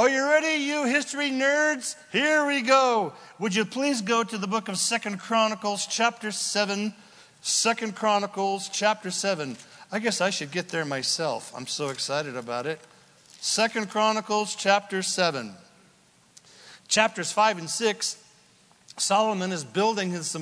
Are you ready, you history nerds? Here we go. Would you please go to the book of 2 Chronicles chapter 7. 2 Chronicles chapter 7. I guess I should get there myself. I'm so excited about it. 2 Chronicles chapter 7. Chapters 5 and 6, Solomon is building this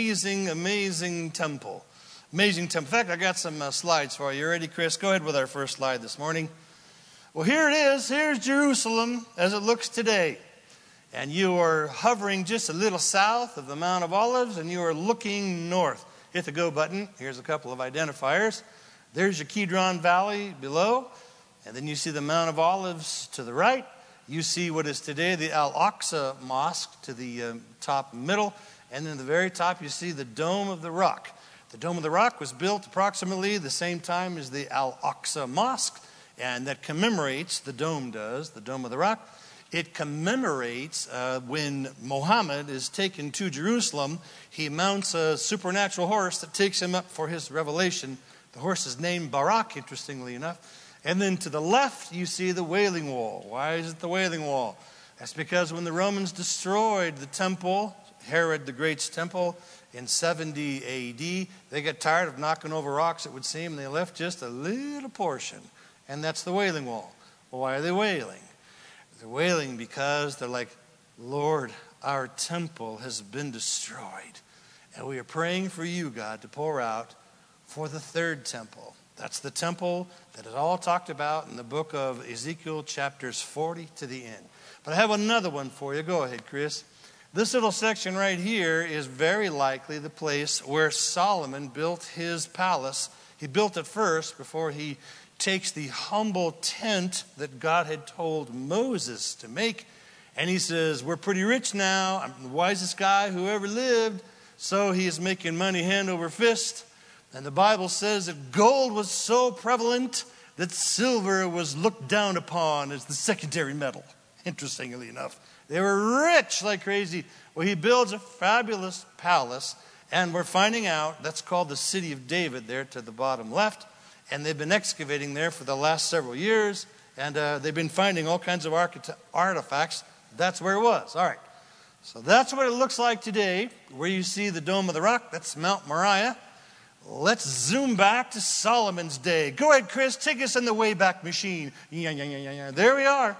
amazing temple. Amazing temple. In fact, I got some slides for you. You ready, Chris? Go ahead with our first slide this morning. Well, here it is. Here's Jerusalem as it looks today. And you are hovering just a little south of the Mount of Olives, and you are looking north. Hit the go button. Here's a couple of identifiers. There's your Kidron Valley below. And then you see the Mount of Olives to the right. You see what is today the Al-Aqsa Mosque to the top middle. And then at the very top, you see the Dome of the Rock. The Dome of the Rock was built approximately the same time as the Al-Aqsa Mosque. And that commemorates, the dome does, the Dome of the Rock. It commemorates when Muhammad is taken to Jerusalem. He mounts a supernatural horse that takes him up for his revelation. The horse is named Barak, interestingly enough. And then to the left, you see the Wailing Wall. Why is it the Wailing Wall? That's because when the Romans destroyed the temple, Herod the Great's temple, in 70 A.D., they got tired of knocking over rocks, it would seem, and they left just a little portion. And that's the Wailing Wall. Well, why are they wailing? They're wailing because they're like, Lord, our temple has been destroyed. And we are praying for you, God, to pour out for the third temple. That's the temple that is all talked about in the book of Ezekiel, chapters 40 to the end. But I have another one for you. Go ahead, Chris. This little section right here is very likely the place where Solomon built his palace. He built it first before he takes the humble tent that God had told Moses to make. And he says, we're pretty rich now. I'm the wisest guy who ever lived. So he is making money hand over fist. And the Bible says that gold was so prevalent that silver was looked down upon as the secondary metal. Interestingly enough, they were rich like crazy. Well, he builds a fabulous palace, and we're finding out that's called the City of David there to the bottom left. And they've been excavating there for the last several years, and they've been finding all kinds of artifacts. That's where it was. All right. So that's what it looks like today, where you see the Dome of the Rock. That's Mount Moriah. Let's zoom back to Solomon's day. Go ahead, Chris. Take us in the Wayback Machine. There we are.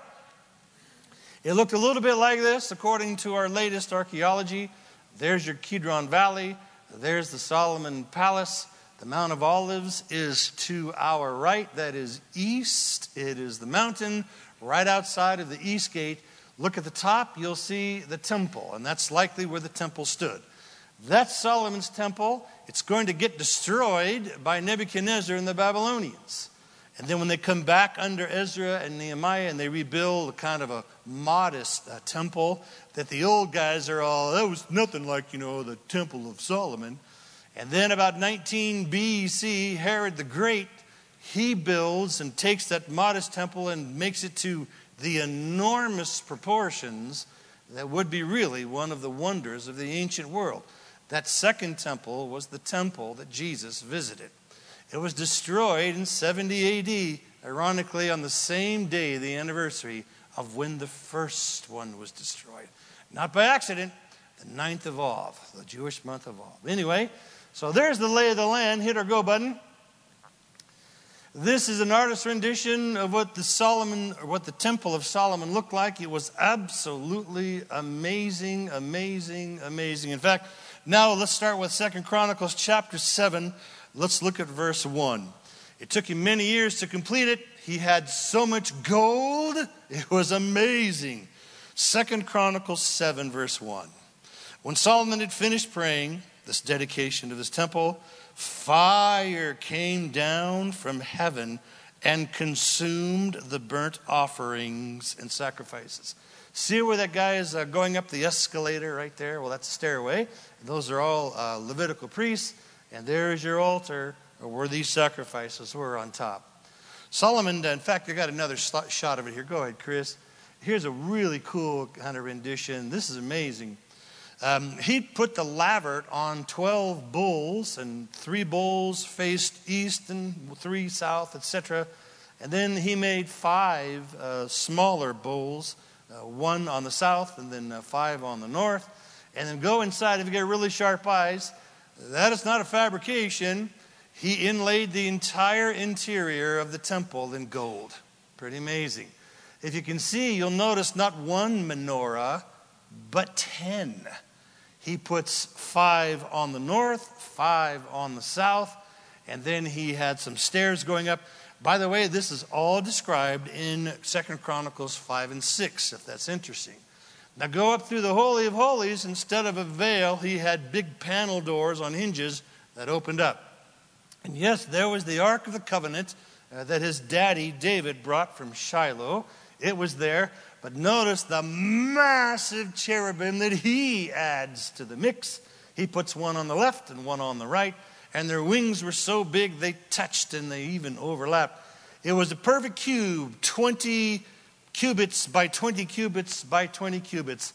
It looked a little bit like this, according to our latest archaeology. There's your Kidron Valley. There's the Solomon Palace. The Mount of Olives is to our right. That is east. It is the mountain right outside of the east gate. Look at the top. You'll see the temple, and that's likely where the temple stood. That's Solomon's temple. It's going to get destroyed by Nebuchadnezzar and the Babylonians. And then when they come back under Ezra and Nehemiah and they rebuild a kind of a modest temple, that the old guys are all, that was nothing like, the Temple of Solomon. And then about 19 BC, Herod the Great, he builds and takes that modest temple and makes it to the enormous proportions that would be really one of the wonders of the ancient world. That second temple was the temple that Jesus visited. It was destroyed in 70 A.D., ironically on the same day, the anniversary of when the first one was destroyed. Not by accident, the 9th of Av, the Jewish month of Av. Anyway, so there's the lay of the land. Hit our go button. This is an artist's rendition of what the Temple of Solomon looked like. It was absolutely amazing. In fact, now let's start with 2 Chronicles chapter 7. Let's look at verse 1. It took him many years to complete it. He had so much gold. It was amazing. 2 Chronicles 7, verse 1. When Solomon had finished praying this dedication of his temple, fire came down from heaven and consumed the burnt offerings and sacrifices. See where that guy is going up the escalator right there? Well, that's a stairway. Those are all Levitical priests. And there's your altar where these sacrifices were on top. Solomon, in fact, I got another shot of it here. Go ahead, Chris. Here's a really cool kind of rendition. This is amazing. He put the laver on 12 bulls, and 3 bulls faced east and 3 south, etc. And then he made 5 smaller bowls, 1 on the south and then 5 on the north. And then go inside, if you get really sharp eyes, that is not a fabrication. He inlaid the entire interior of the temple in gold. Pretty amazing. If you can see, you'll notice not 1 menorah, but 10. He puts 5 on the north, 5 on the south, and then he had some stairs going up. By the way, this is all described in 2 Chronicles 5 and 6, if that's interesting. Now go up through the Holy of Holies. Instead of a veil, he had big panel doors on hinges that opened up. And yes, there was the Ark of the Covenant that his daddy David brought from Shiloh. It was there. But notice the massive cherubim that he adds to the mix. He puts 1 on the left and 1 on the right. And their wings were so big they touched and they even overlapped. It was a perfect cube, 20 cubits by 20 cubits by 20 cubits.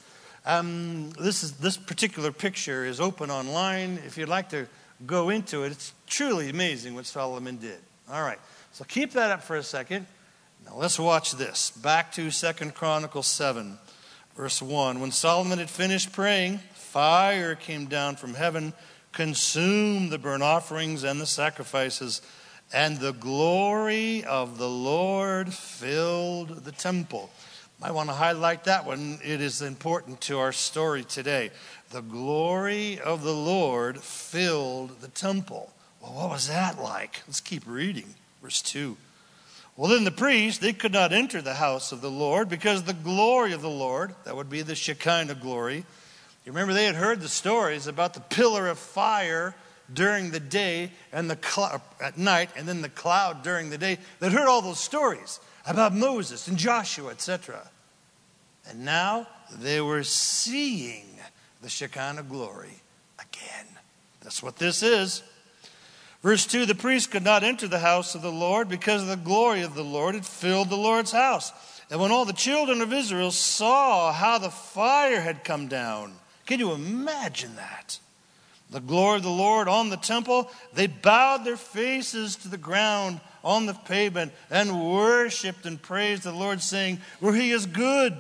This particular picture is open online. If you'd like to go into it, it's truly amazing what Solomon did. All right, so keep that up for a second. Now let's watch this. Back to 2 Chronicles 7, verse 1. When Solomon had finished praying, fire came down from heaven, consumed the burnt offerings and the sacrifices, and the glory of the Lord filled the temple. I want to highlight that one. It is important to our story today. The glory of the Lord filled the temple. Well, what was that like? Let's keep reading. Verse 2. Well, then the priests, they could not enter the house of the Lord because the glory of the Lord, that would be the Shekinah glory. You remember they had heard the stories about the pillar of fire during the day and the cloud at night, and then the cloud during the day. They'd heard all those stories about Moses and Joshua, etc. And now they were seeing the Shekinah glory again. That's what this is. Verse 2, the priest could not enter the house of the Lord because the glory of the Lord had filled the Lord's house. And when all the children of Israel saw how the fire had come down, can you imagine that? The glory of the Lord on the temple, they bowed their faces to the ground on the pavement and worshiped and praised the Lord, saying, for he is good,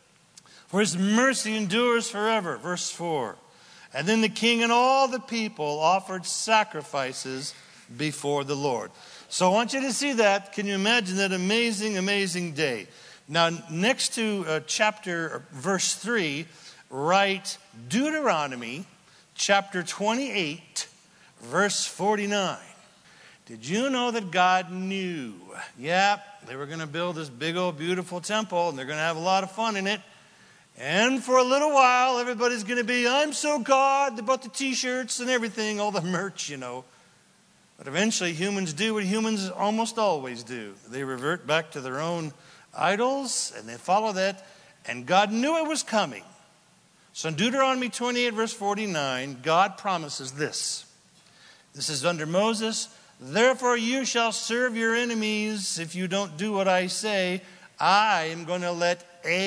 for his mercy endures forever. Verse 4. And then the king and all the people offered sacrifices before the Lord. So I want you to see that. Can you imagine that amazing, amazing day? Now, next to verse 3, write Deuteronomy chapter 28, verse 49. Did you know that God knew? Yeah, they were going to build this big old beautiful temple, and they're going to have a lot of fun in it. And for a little while, everybody's going to be, I'm so God. They bought the t-shirts and everything, all the merch, you know. But eventually humans do what humans almost always do. They revert back to their own idols, and they follow that. And God knew it was coming. So in Deuteronomy 28, verse 49, God promises this. This is under Moses. Therefore you shall serve your enemies if you don't do what I say. I am going to let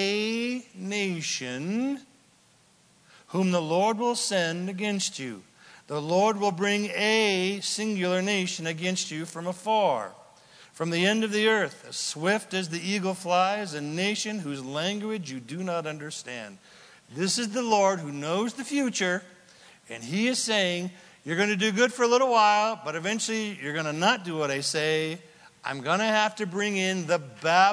a nation whom the Lord will send against you. The Lord will bring a singular nation against you from afar, from the end of the earth, as swift as the eagle flies, a nation whose language you do not understand. This is the Lord who knows the future, and he is saying, you're going to do good for a little while, but eventually you're going to not do what I say. I'm going to have to bring in the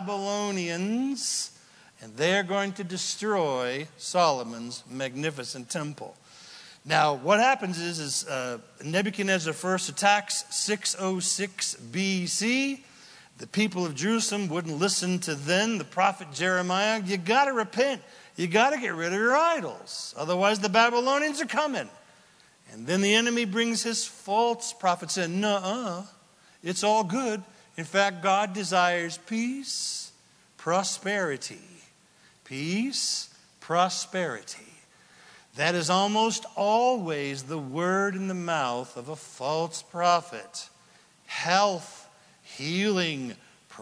Babylonians, and they're going to destroy Solomon's magnificent temple. Now, what happens is Nebuchadnezzar first attacks 606 BC. The people of Jerusalem wouldn't listen to then the prophet Jeremiah. You got to repent. You got to get rid of your idols. Otherwise, the Babylonians are coming. And then the enemy brings his false prophets in. Nuh-uh. It's all good. In fact, God desires peace, prosperity. Peace, prosperity. That is almost always the word in the mouth of a false prophet. Health, healing,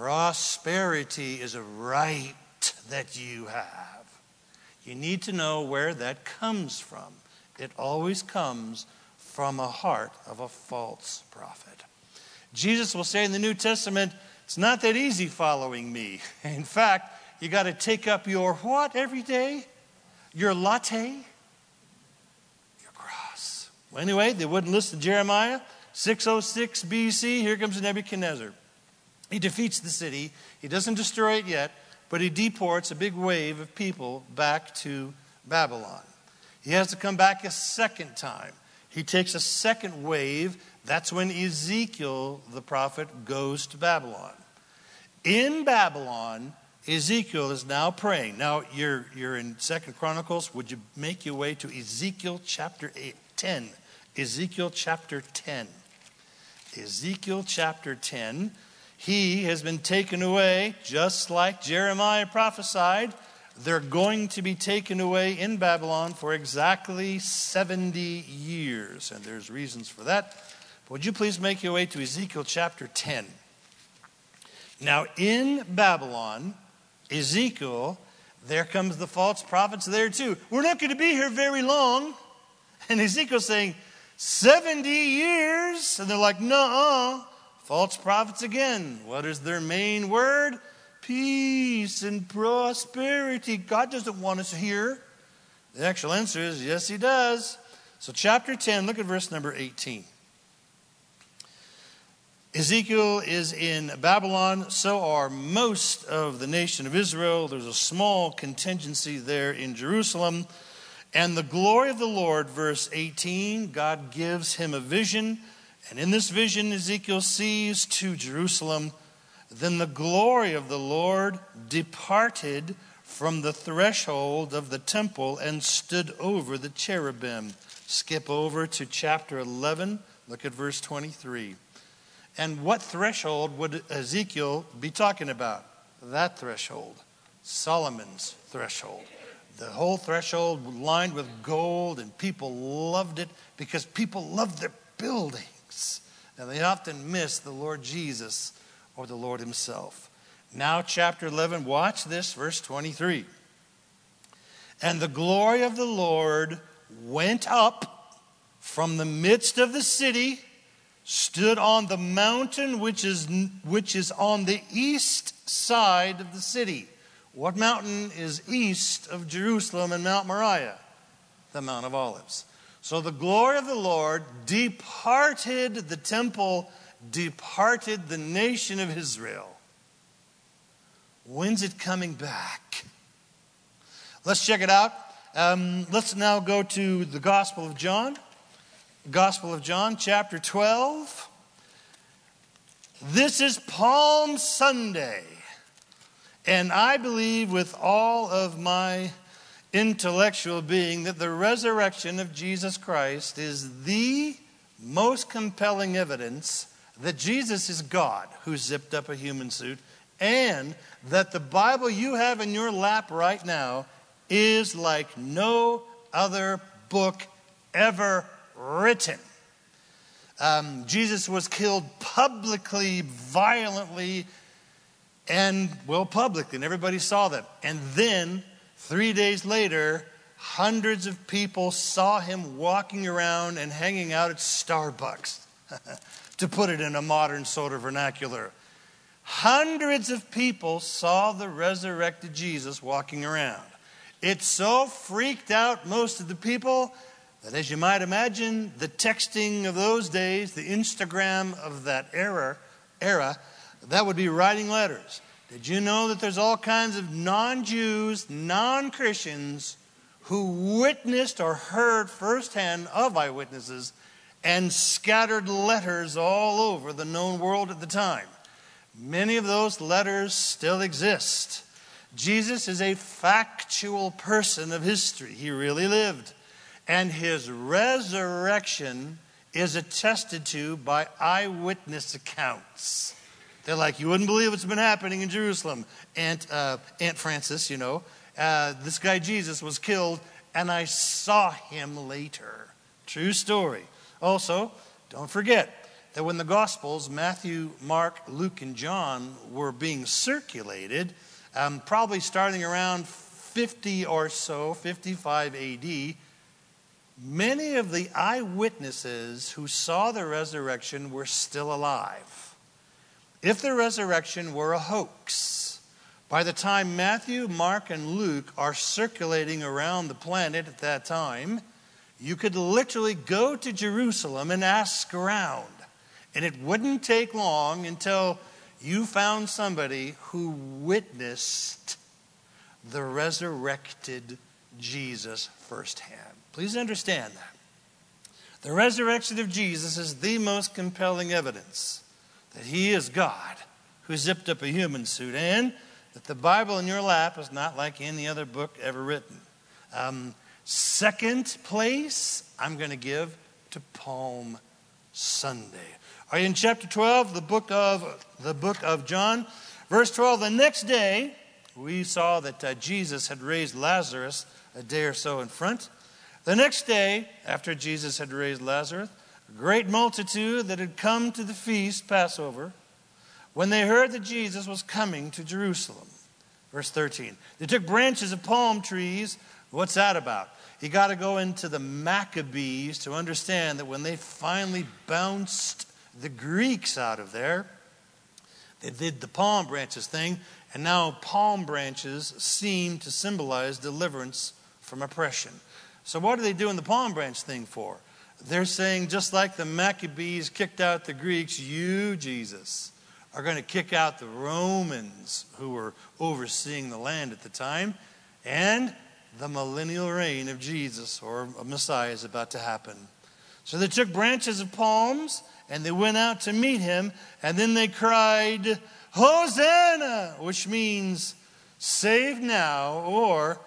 prosperity is a right that you have. You need to know where that comes from. It always comes from a heart of a false prophet. Jesus will say in the New Testament, It's not that easy following me. In fact, you got to take up your what every day? Your latte? Your cross. Well, anyway, they wouldn't listen to Jeremiah. 606 BC, here comes Nebuchadnezzar. He defeats the city. He doesn't destroy it yet, but he deports a big wave of people back to Babylon. He has to come back a second time. He takes a second wave. That's when Ezekiel, the prophet, goes to Babylon. In Babylon, Ezekiel is now praying. Now, you're in 2 Chronicles. Would you make your way to Ezekiel chapter 10? Ezekiel chapter 10. Ezekiel chapter 10. He has been taken away, just like Jeremiah prophesied. They're going to be taken away in Babylon for exactly 70 years. And there's reasons for that. But would you please make your way to Ezekiel chapter 10? Now, in Babylon, Ezekiel, there comes the false prophets there too. We're not going to be here very long. And Ezekiel's saying, 70 years. And they're like, nuh-uh. False prophets again. What is their main word? Peace and prosperity. God doesn't want us here. The actual answer is yes, he does. So chapter 10, look at verse number 18. Ezekiel is in Babylon. So are most of the nation of Israel. There's a small contingency there in Jerusalem. And the glory of the Lord, verse 18, God gives him a vision. And in this vision, Ezekiel sees to Jerusalem. Then the glory of the Lord departed from the threshold of the temple and stood over the cherubim. Skip over to chapter 11. Look at verse 23. And what threshold would Ezekiel be talking about? That threshold. Solomon's threshold. The whole threshold lined with gold, and people loved it because people loved their buildings. And they often miss the Lord Jesus or the Lord himself. Now chapter 11, watch this, verse 23. And the glory of the Lord went up from the midst of the city, stood on the mountain which is on the east side of the city. What mountain is east of Jerusalem and Mount Moriah? The Mount of Olives. So the glory of the Lord departed the temple, departed the nation of Israel. When's it coming back? Let's check it out. Let's now go to the Gospel of John. Gospel of John, chapter 12. This is Palm Sunday. And I believe with all of my intellectual being that the resurrection of Jesus Christ is the most compelling evidence that Jesus is God who zipped up a human suit, and that the Bible you have in your lap right now is like no other book ever written. Jesus was killed publicly, violently, and publicly, and everybody saw that. And then 3 days later, hundreds of people saw him walking around and hanging out at Starbucks, to put it in a modern sort of vernacular. Hundreds of people saw the resurrected Jesus walking around. It so freaked out most of the people that, as you might imagine, the texting of those days, the Instagram of that era, that would be writing letters. Did you know that there's all kinds of non-Jews, non-Christians who witnessed or heard firsthand of eyewitnesses and scattered letters all over the known world at the time? Many of those letters still exist. Jesus is a factual person of history. He really lived. And his resurrection is attested to by eyewitness accounts. They're like, you wouldn't believe what's been happening in Jerusalem. Aunt Frances, this guy Jesus was killed, and I saw him later. True story. Also, don't forget that when the Gospels, Matthew, Mark, Luke, and John, were being circulated, probably starting around 50 or so, 55 AD, many of the eyewitnesses who saw the resurrection were still alive. if the resurrection were a hoax, by the time Matthew, Mark, and Luke are circulating around the planet at that time, you could literally go to Jerusalem and ask around. And it wouldn't take long until you found somebody who witnessed the resurrected Jesus firsthand. Please understand that. The resurrection of Jesus is the most compelling evidence that he is God who zipped up a human suit, and that the Bible in your lap is not like any other book ever written. Second place, I'm going to give to Palm Sunday. Are you in chapter 12, the book of John? Verse 12, the next day, we saw that Jesus had raised Lazarus a day or so in front. The next day, after Jesus had raised Lazarus, a great multitude that had come to the feast, Passover, when they heard that Jesus was coming to Jerusalem. Verse 13, they took branches of palm trees. What's that about? You got to go into the Maccabees to understand that when they finally bounced the Greeks out of there, they did the palm branches thing, and now palm branches seem to symbolize deliverance from oppression. So what are they doing the palm branch thing for? They're saying, just like the Maccabees kicked out the Greeks, you, Jesus, are going to kick out the Romans who were overseeing the land at the time, and the millennial reign of Jesus, or a Messiah, is about to happen. So they took branches of palms, and they went out to meet him, and then they cried, Hosanna, which means save now, or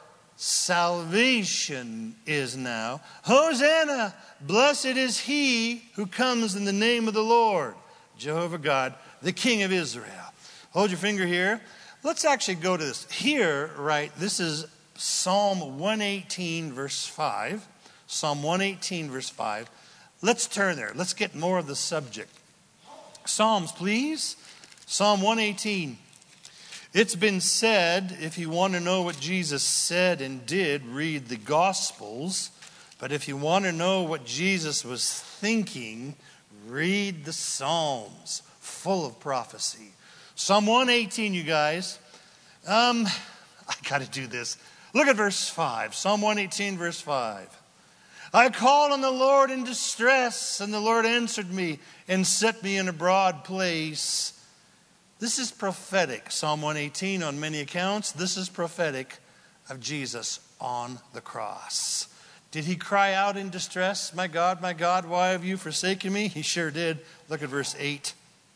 salvation is now. Hosanna, blessed is he who comes in the name of the Lord, Jehovah God, the King of Israel. Hold your finger here. Let's actually go to this. Here, right, this is Psalm 118, verse 5. Psalm 118, verse 5. Let's turn there. Let's get more of the subject. Psalms, please. Psalm 118. It's been said, if you want to know what Jesus said and did, read the Gospels. But if you want to know what Jesus was thinking, read the Psalms, full of prophecy. Psalm 118, you guys. I got to do this. Look at verse 5. Psalm 118, verse 5. I called on the Lord in distress, and the Lord answered me and set me in a broad place. This is prophetic. Psalm 118, on many accounts, this is prophetic of Jesus on the cross. Did he cry out in distress, my God, why have you forsaken me? He sure did. Look at verse 8.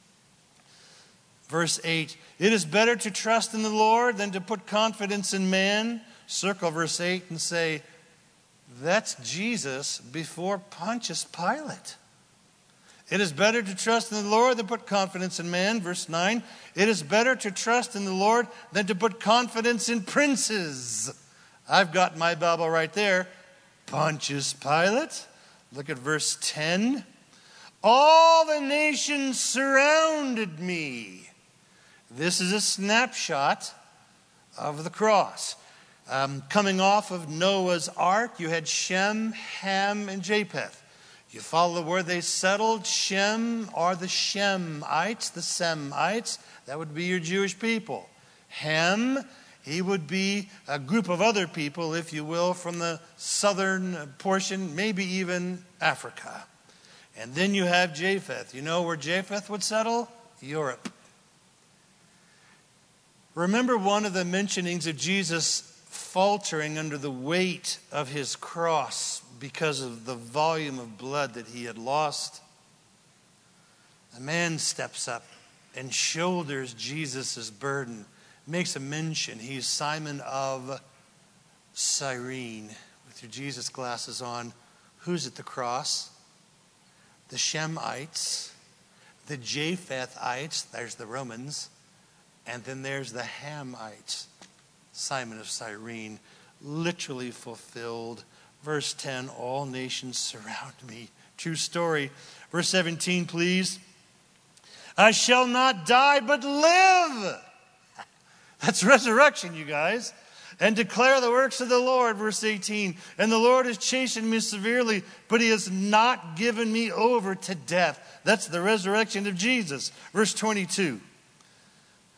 Verse 8, it is better to trust in the Lord than to put confidence in man. Circle verse 8 and say, that's Jesus before Pontius Pilate. It is better to trust in the Lord than put confidence in man. Verse 9, it is better to trust in the Lord than to put confidence in princes. I've got my Bible right there. Pontius Pilate. Look at verse 10. All the nations surrounded me. This is a snapshot of the cross. Coming off of Noah's ark, you had Shem, Ham, and Japheth. You follow where they settled. Shem are the Shemites, the Semites. That would be your Jewish people. Ham, he would be a group of other people, if you will, from the southern portion, maybe even Africa. And then you have Japheth. You know where Japheth would settle? Europe. Remember one of the mentionings of Jesus faltering under the weight of his cross because of the volume of blood that he had lost. A man steps up and shoulders Jesus' burden, makes a mention. He's Simon of Cyrene. With your Jesus glasses on, who's at the cross? The Shemites, the Japhethites, there's the Romans, and then there's the Hamites. Simon of Cyrene, literally fulfilled. Verse 10, all nations surround me. True story. Verse 17, please. I shall not die, but live. That's resurrection, you guys. And declare the works of the Lord. Verse 18, and the Lord has chastened me severely, but he has not given me over to death. That's the resurrection of Jesus. Verse 22.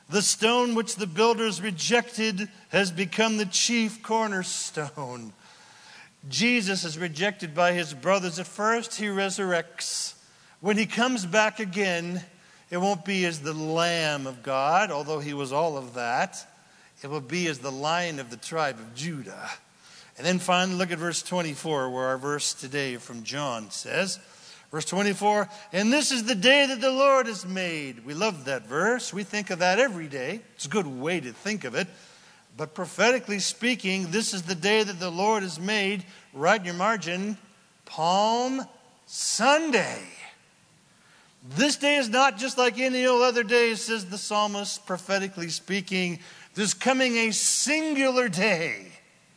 The stone which the builders rejected has become the chief cornerstone. Jesus is rejected by his brothers at first. He resurrects. When he comes back again, it won't be as the Lamb of God, although he was all of that. It will be as the Lion of the tribe of Judah. And then finally, look at verse 24, where our verse today from John says, verse 24, and this is the day that the Lord has made. We love that verse. We think of that every day. It's a good way to think of it. But prophetically speaking, this is the day that the Lord has made. Write in your margin, Palm Sunday. This day is not just like any old other day, says the psalmist, prophetically speaking. There's coming a singular day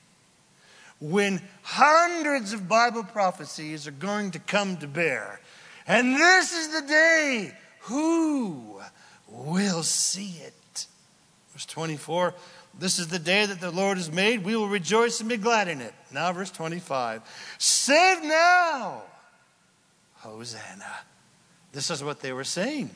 when hundreds of Bible prophecies are going to come to bear. And this is the day. Who will see it? Verse 24, this is the day that the Lord has made. We will rejoice and be glad in it. Now verse 25, save now, Hosanna. This is what they were saying.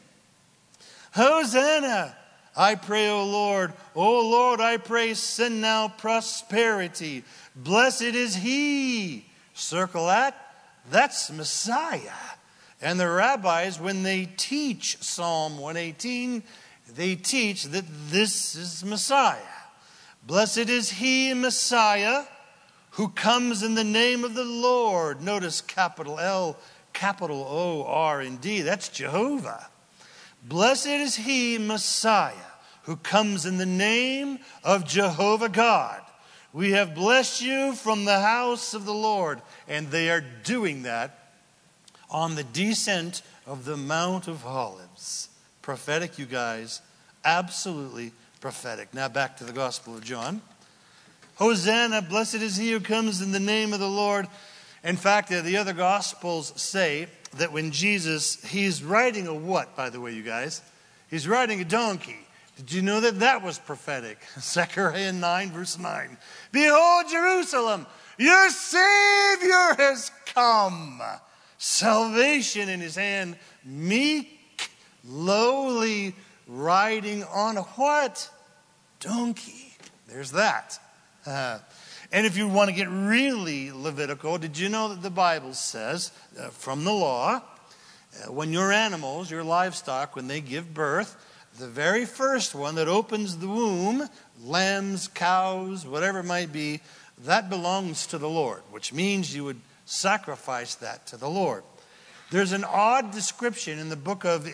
Hosanna, I pray, O Lord. O Lord, I pray, send now prosperity. Blessed is he. Circle that. That's Messiah. And the rabbis, when they teach Psalm 118, they teach that this is Messiah. Blessed is he, Messiah, who comes in the name of the Lord. Notice capital L, capital O, R, and D. That's Jehovah. Blessed is he, Messiah, who comes in the name of Jehovah God. We have blessed you from the house of the Lord. And they are doing that on the descent of the Mount of Olives. Prophetic, you guys. Absolutely prophetic. Now back to the Gospel of John. Hosanna, blessed is he who comes in the name of the Lord. In fact, the other Gospels say that when Jesus, he's riding a what, by the way, you guys? He's riding a donkey. Did you know that that was prophetic? Zechariah 9, verse 9. Behold, Jerusalem, your Savior has come. Salvation in his hand, meek, lowly, riding on a what? Donkey. There's that. And if you want to get really Levitical, did you know that the Bible says, from the law, when your animals, your livestock, when they give birth, the very first one that opens the womb, lambs, cows, whatever it might be, that belongs to the Lord, which means you would sacrifice that to the Lord. There's an odd description in the book of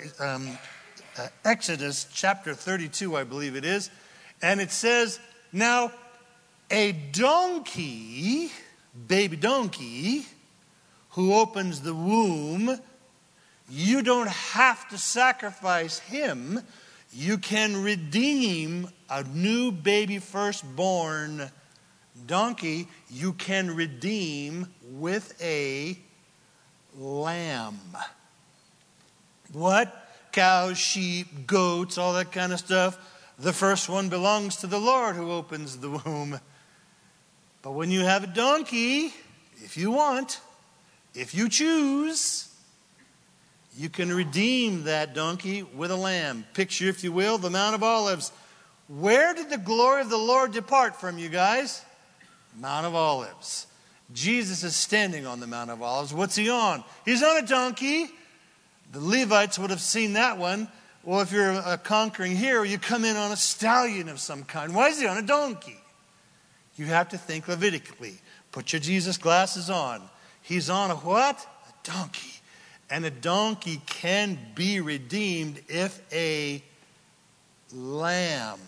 Exodus, chapter 32, I believe it is, and it says, now, a donkey, baby donkey, who opens the womb, you don't have to sacrifice him. You can redeem a new baby firstborn donkey. You can redeem with a lamb. What? Cows, sheep, goats, all that kind of stuff. The first one belongs to the Lord who opens the womb. But when you have a donkey, if you want, if you choose, you can redeem that donkey with a lamb. Picture, if you will, the Mount of Olives. Where did the glory of the Lord depart from, you guys? Mount of Olives. Jesus is standing on the Mount of Olives. What's he on? He's on a donkey. The Levites would have seen that one. Well, if you're a conquering hero, you come in on a stallion of some kind. Why is he on a donkey? You have to think Levitically. Put your Jesus glasses on. He's on a what? A donkey. And a donkey can be redeemed if a lamb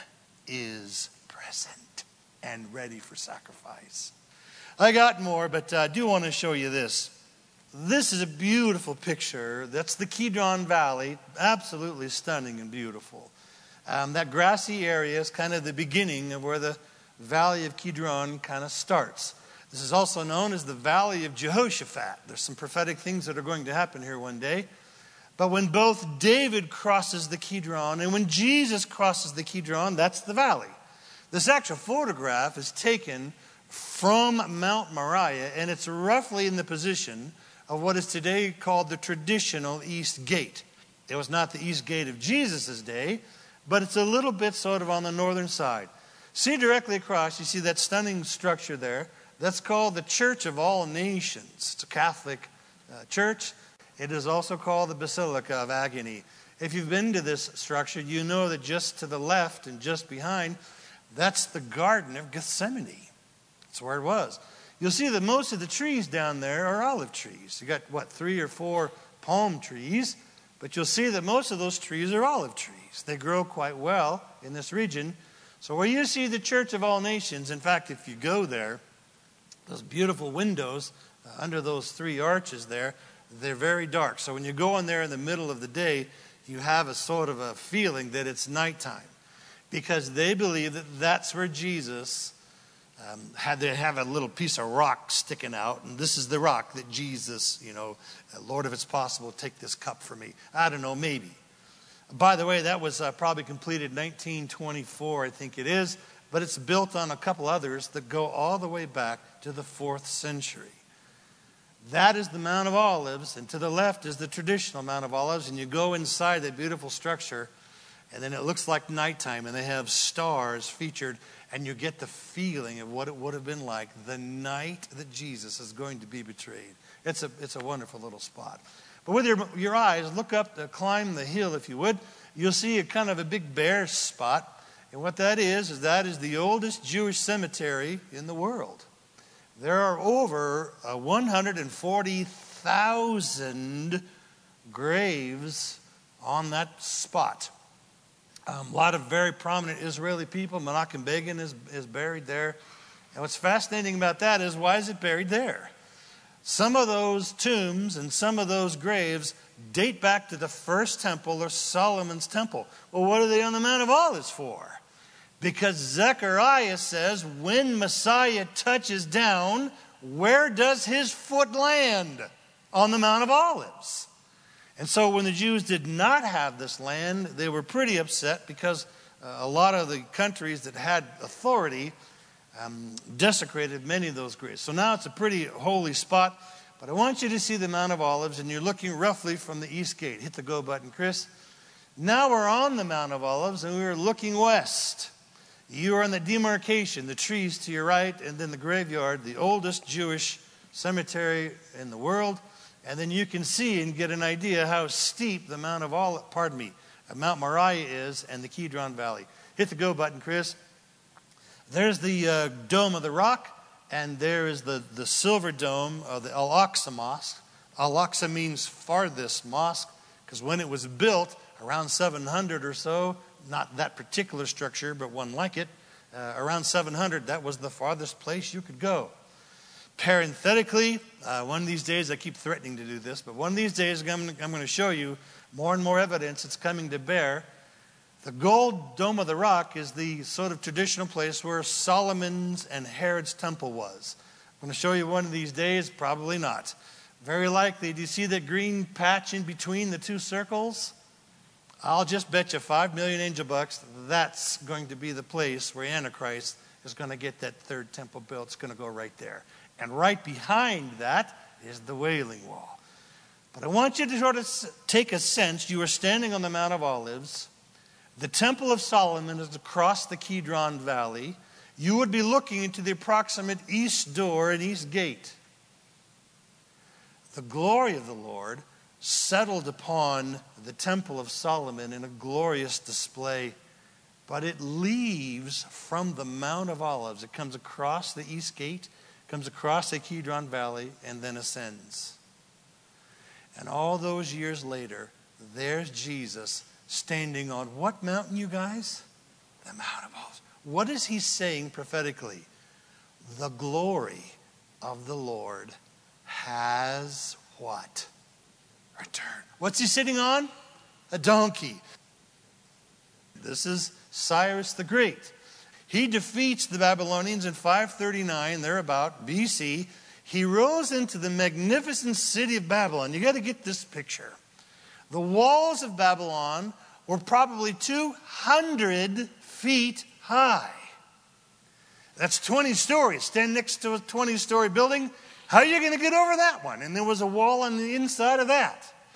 is present and ready for sacrifice. I got more, but I do want to show you this. This is a beautiful picture. That's the Kidron Valley. Absolutely stunning and beautiful. That grassy area is kind of the beginning of where the Valley of Kidron kind of starts. This is also known as the Valley of Jehoshaphat. There's some prophetic things that are going to happen here one day. But when both David crosses the Kidron and when Jesus crosses the Kidron, that's the valley. This actual photograph is taken from Mount Moriah, and it's roughly in the position of what is today called the traditional East Gate. It was not the East Gate of Jesus' day, but it's a little bit sort of on the northern side. See directly across, you see that stunning structure there. That's called the Church of All Nations. It's a Catholic church. It is also called the Basilica of Agony. If you've been to this structure, you know that just to the left and just behind, that's the Garden of Gethsemane. That's where it was. You'll see that most of the trees down there are olive trees. You got, 3 or 4 palm trees, but you'll see that most of those trees are olive trees. They grow quite well in this region. So where you see the Church of All Nations, in fact, if you go there, those beautiful windows under those 3 arches there, they're very dark. So when you go in there in the middle of the day, you have a sort of a feeling that it's nighttime, because they believe that that's where Jesus had to have a little piece of rock sticking out, and this is the rock that Jesus, Lord, if it's possible, take this cup for me. I don't know, maybe. By the way, that was probably completed 1924, I think it is, but it's built on a couple others that go all the way back to the 4th century. That is the Mount of Olives, and to the left is the traditional Mount of Olives, and you go inside that beautiful structure, and then it looks like nighttime, and they have stars featured, and you get the feeling of what it would have been like the night that Jesus is going to be betrayed. It's a wonderful little spot. But with your eyes, look up, climb the hill if you would. You'll see a kind of a big bare spot, and what that is the oldest Jewish cemetery in the world. There are over 140,000 graves on that spot. A lot of very prominent Israeli people. Menachem Begin is buried there. And what's fascinating about that is, why is it buried there? Some of those tombs and some of those graves date back to the first temple, or Solomon's temple. Well, what are they on the Mount of Olives for? Because Zechariah says when Messiah touches down, where does his foot land? On the Mount of Olives. And so when the Jews did not have this land, they were pretty upset, because a lot of the countries that had authority desecrated many of those graves. So now it's a pretty holy spot. But I want you to see the Mount of Olives, and you're looking roughly from the east gate. Hit the go button, Chris. Now we're on the Mount of Olives, and we're looking west. You are on the demarcation, the trees to your right, and then the graveyard, the oldest Jewish cemetery in the world. And then you can see and get an idea how steep the Mount Moriah is, and the Kidron Valley. Hit the go button, Chris. There's the Dome of the Rock, and there is the silver dome of the Al-Aqsa Mosque. Al-Aqsa means farthest mosque, because when it was built around 700 or so, not that particular structure, but one like it, around 700, that was the farthest place you could go. Parenthetically, one of these days, I keep threatening to do this, but one of these days I'm going to show you more and more evidence it's coming to bear. The gold Dome of the Rock is the sort of traditional place where Solomon's and Herod's temple was. I'm going to show you one of these days, probably not. Very likely. Do you see that green patch in between the 2 circles? I'll just bet you 5 million angel bucks that's going to be the place where Antichrist is going to get that 3rd temple built. It's going to go right there. And right behind that is the Wailing Wall. But I want you to sort of take a sense. You are standing on the Mount of Olives. The Temple of Solomon is across the Kidron Valley. You would be looking into the approximate east door and east gate. The glory of the Lord settled upon the Temple of Solomon in a glorious display, but it leaves from the Mount of Olives. It comes across the east gate, comes across the Kidron Valley, and then ascends. And all those years later, there's Jesus standing on what mountain, you guys? The Mount of Olives. What is he saying prophetically? The glory of the Lord has what? Returned. What's he sitting on? A donkey. This is Cyrus the Great. He defeats the Babylonians in 539, thereabout, BC. He rose into the magnificent city of Babylon. You got to get this picture. The walls of Babylon were probably 200 feet high. That's 20 stories. Stand next to a 20-story building. How are you going to get over that one? And there was a wall on the inside of that.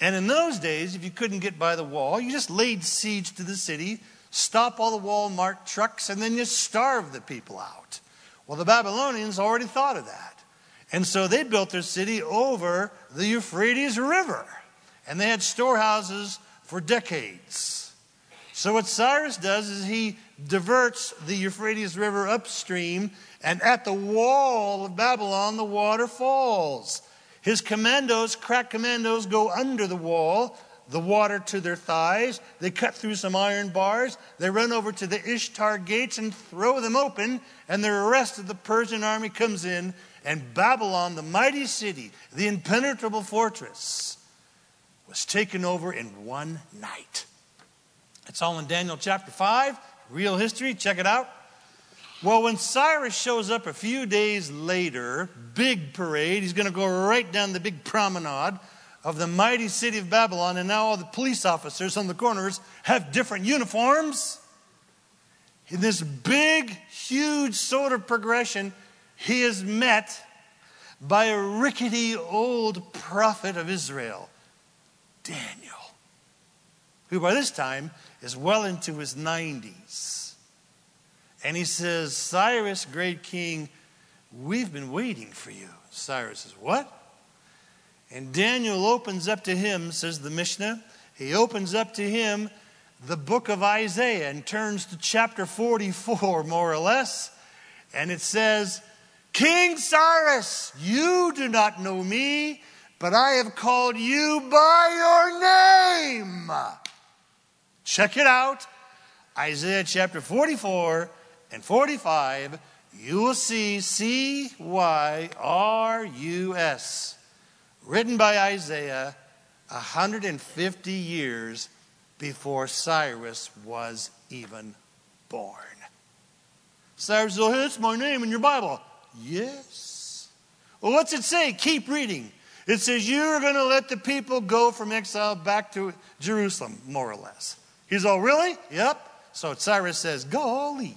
And in those days, if you couldn't get by the wall, you just laid siege to the city, stop all the Walmart trucks, and then you starve the people out. Well, the Babylonians already thought of that. And so they built their city over the Euphrates River. And they had storehouses for decades. So what Cyrus does is he diverts the Euphrates River upstream, and at the wall of Babylon, the water falls. His commandos, crack commandos, go under the wall, the water to their thighs. They cut through some iron bars. They run over to the Ishtar gates and throw them open, and the rest of the Persian army comes in, and Babylon, the mighty city, the impenetrable fortress, was taken over in one night. It's all in Daniel chapter 5, real history, check it out. Well, when Cyrus shows up a few days later, big parade, he's going to go right down the big promenade of the mighty city of Babylon, and now all the police officers on the corners have different uniforms. In this big, huge sort of progression, he is met by a rickety old prophet of Israel, Daniel, who by this time is well into his 90s. And he says, Cyrus, great king, we've been waiting for you. Cyrus says, what? And Daniel opens up to him, says the Mishnah, he opens up to him the book of Isaiah and turns to chapter 44, more or less. And it says, King Cyrus, you do not know me, but I have called you by your name. Check it out. Isaiah chapter 44 and 45, you will see Cyrus, written by Isaiah 150 years before Cyrus was even born. Cyrus says, oh, that's my name in your Bible. Yes. Well, what's it say? Keep reading. It says, you're going to let the people go from exile back to Jerusalem, more or less. He's all, really? Yep. So Cyrus says, golly.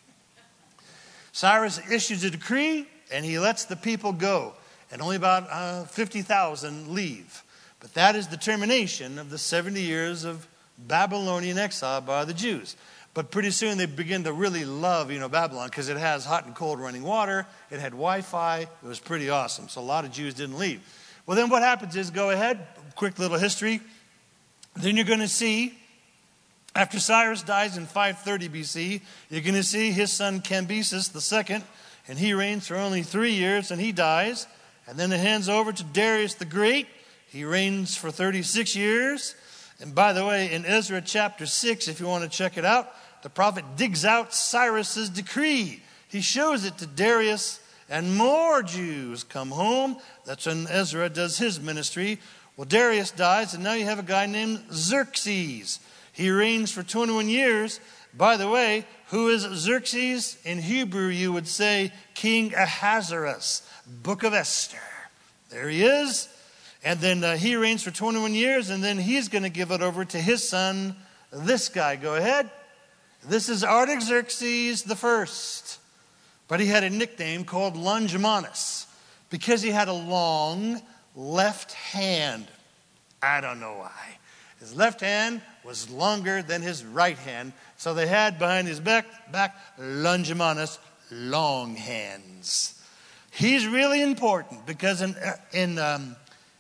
Cyrus issues a decree, and he lets the people go. And only about 50,000 leave. But that is the termination of the 70 years of Babylonian exile by the Jews. But pretty soon they begin to really love, Babylon, because it has hot and cold running water. It had Wi-Fi. It was pretty awesome. So a lot of Jews didn't leave. Well, then what happens is, go ahead, quick little history. Then you're going to see, after Cyrus dies in 530 BC, you're going to see his son Cambyses II, and he reigns for only 3 years, and he dies. And then it hands over to Darius the Great. He reigns for 36 years. And by the way, in Ezra chapter 6, if you want to check it out, the prophet digs out Cyrus's decree. He shows it to Darius, and more Jews come home. That's when Ezra does his ministry. Well, Darius dies, and now you have a guy named Xerxes. He reigns for 21 years. By the way, who is Xerxes? In Hebrew, you would say King Ahasuerus, Book of Esther. There he is. And then he reigns for 21 years, and then he's going to give it over to his son, this guy. Go ahead. This is Artaxerxes the First. But he had a nickname called Longimanus because he had a long left hand. I don't know why. His left hand was longer than his right hand. So they had behind his back Longimanus, long hands. He's really important because in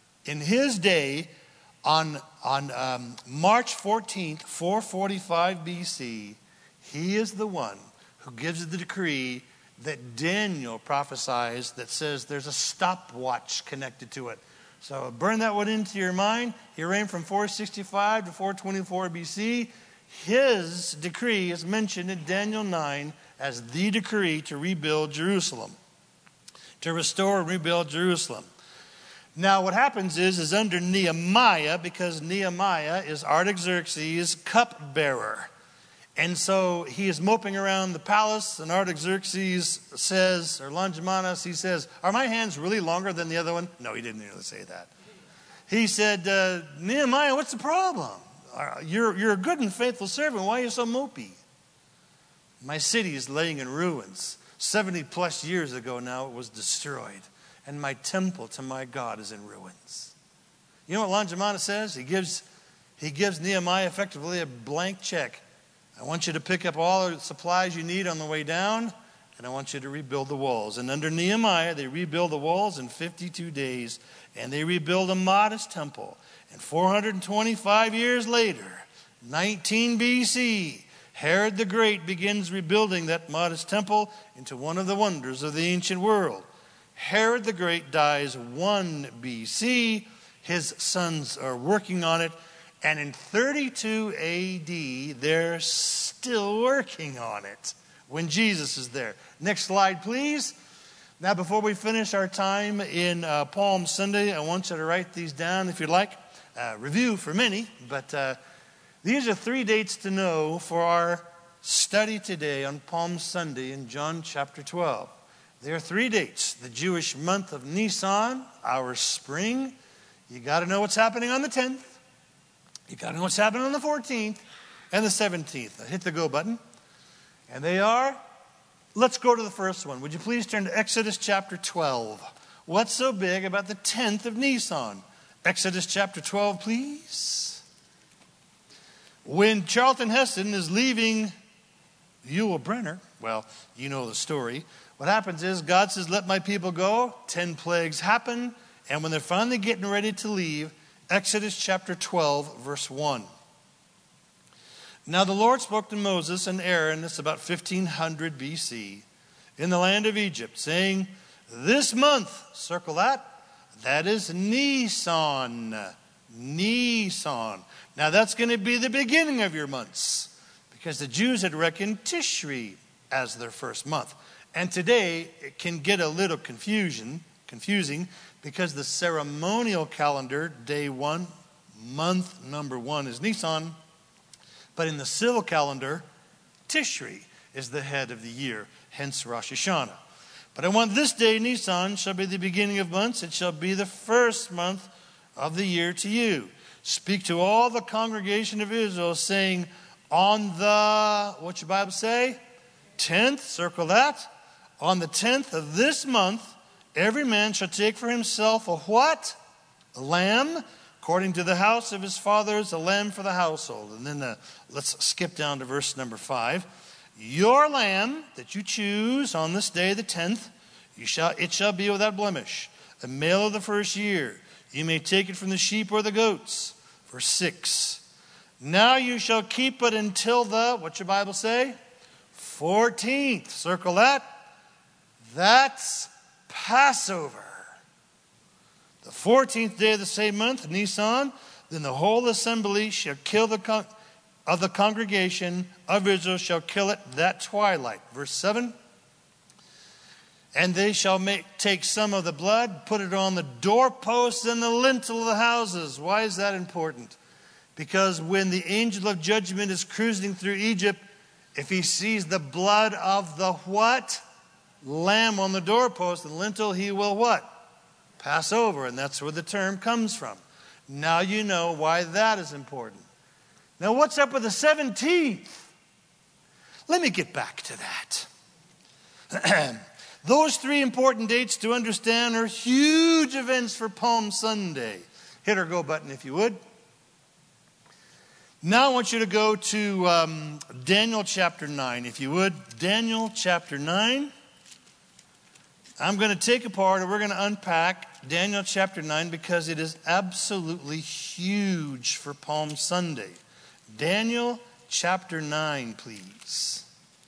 his day, on March 14th, 445 BC, he is the one who gives the decree that Daniel prophesies that says there's a stopwatch connected to it. So burn that one into your mind. He reigned from 465 to 424 BC. His decree is mentioned in Daniel 9 as the decree to rebuild Jerusalem, to restore and rebuild Jerusalem. Now what happens is under Nehemiah, because Nehemiah is Artaxerxes' cupbearer. And so he is moping around the palace, and Artaxerxes says, or Longimanus, he says, are my hands really longer than the other one? No, he didn't really say that. He said, Nehemiah, what's the problem? You're a good and faithful servant. Why are you so mopey? My city is laying in ruins. 70 plus years ago now it was destroyed. And my temple to my God is in ruins. You know what Longimanus says? He gives Nehemiah effectively a blank check. I want you to pick up all the supplies you need on the way down, and I want you to rebuild the walls. And under Nehemiah, they rebuild the walls in 52 days, and they rebuild a modest temple. And 425 years later, 19 BC, Herod the Great begins rebuilding that modest temple into one of the wonders of the ancient world. Herod the Great dies 1 BC. His sons are working on it. And in 32 AD, they're still working on it when Jesus is there. Next slide, please. Now, before we finish our time in Palm Sunday, I want you to write these down if you'd like. Review for many, but these are 3 dates to know for our study today on Palm Sunday in John chapter 12. There are 3 dates. The Jewish month of Nisan, our spring. You got to know what's happening on the 10th. You got to know what's happening on the 14th and the 17th. Hit the go button. And they are, let's go to the first one. Would you please turn to Exodus chapter 12. What's so big about the 10th of Nisan? Exodus chapter 12, please. When Charlton Heston is leaving Yul Brynner, well, you know the story. What happens is God says, let my people go. 10 plagues happen. And when they're finally getting ready to leave, Exodus chapter 12, verse 1. Now the Lord spoke to Moses and Aaron, it's about 1500 BC, in the land of Egypt, saying, this month, circle that is Nisan. Nisan. Now that's going to be the beginning of your months, because the Jews had reckoned Tishri as their first month. And today it can get a little confusing, because the ceremonial calendar, day 1, month number 1 is Nisan. But in the civil calendar, Tishri is the head of the year, hence Rosh Hashanah. But I want this day, Nisan, shall be the beginning of months. It shall be the first month of the year to you. Speak to all the congregation of Israel, saying, on the, what's your Bible say? 10th, circle that. On the 10th of this month, every man shall take for himself a what? A lamb, according to the house of his fathers, a lamb for the household. And then let's skip down to verse number 5. Your lamb that you choose on this day, the 10th, it shall be without blemish, a male of the first year. You may take it from the sheep or the goats. Verse 6. Now you shall keep it until the, what's your Bible say? 14th. Circle that. That's Passover. The 14th day of the same month, Nisan, then the whole assembly shall kill of the congregation of Israel shall kill it that twilight. Verse 7. And they shall take some of the blood, put it on the doorposts and the lintel of the houses. Why is that important? Because when the angel of judgment is cruising through Egypt, if he sees the blood of the what? Lamb on the doorpost and lintel, he will what? Pass over. And that's where the term comes from. Now you know why that is important. Now what's up with the 17th? Let me get back to that. Those 3 important dates to understand are huge events for Palm Sunday. Hit our go button if you would. Now I want you to go to Daniel chapter 9, if you would. Daniel chapter 9. I'm going to take apart, or we're going to unpack Daniel chapter 9 because it is absolutely huge for Palm Sunday. Daniel chapter 9, please.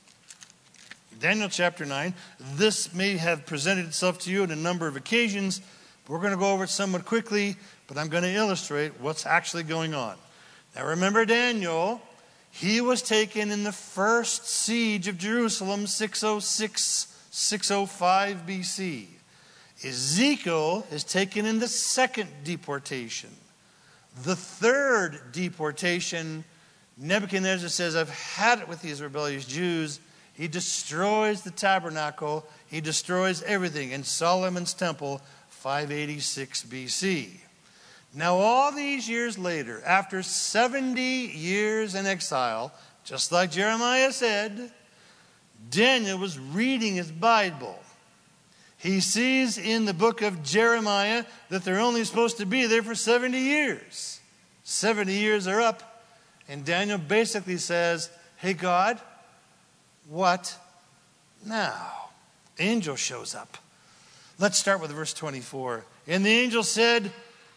Daniel chapter 9. This may have presented itself to you on a number of occasions. We're going to go over it somewhat quickly, but I'm going to illustrate what's actually going on. Now remember Daniel, he was taken in the first siege of Jerusalem, 606, 605 BC. Ezekiel is taken in the second deportation. The third deportation, Nebuchadnezzar says, I've had it with these rebellious Jews. He destroys the tabernacle. He destroys everything in Solomon's temple, 586 BC. Now, all these years later, after 70 years in exile, just like Jeremiah said, Daniel was reading his Bible. He sees in the book of Jeremiah that they're only supposed to be there for 70 years. 70 years are up. And Daniel basically says, hey, God, what now? Angel shows up. Let's start with verse 24. And the angel said,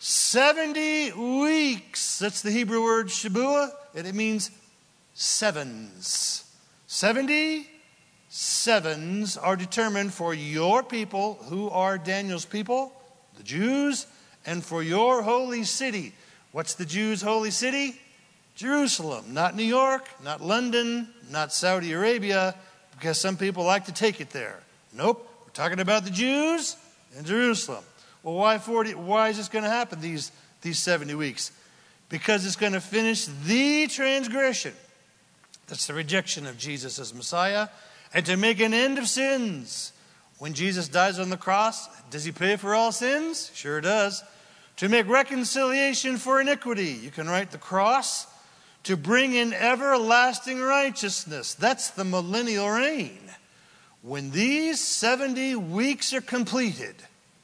70 weeks. That's the Hebrew word Shabuah, and it means sevens. 70 sevens are determined for your people, who are Daniel's people, the Jews, and for your holy city. What's the Jews' holy city? Jerusalem. Not New York, not London, not Saudi Arabia, because some people like to take it there. Nope, we're talking about the Jews in Jerusalem. Well, why 40? Why is this going to happen, these 70 weeks? Because it's going to finish the transgression. That's the rejection of Jesus as Messiah. And to make an end of sins. When Jesus dies on the cross, does he pay for all sins? Sure does. To make reconciliation for iniquity. You can write the cross. To bring in everlasting righteousness. That's the millennial reign. When these 70 weeks are completed,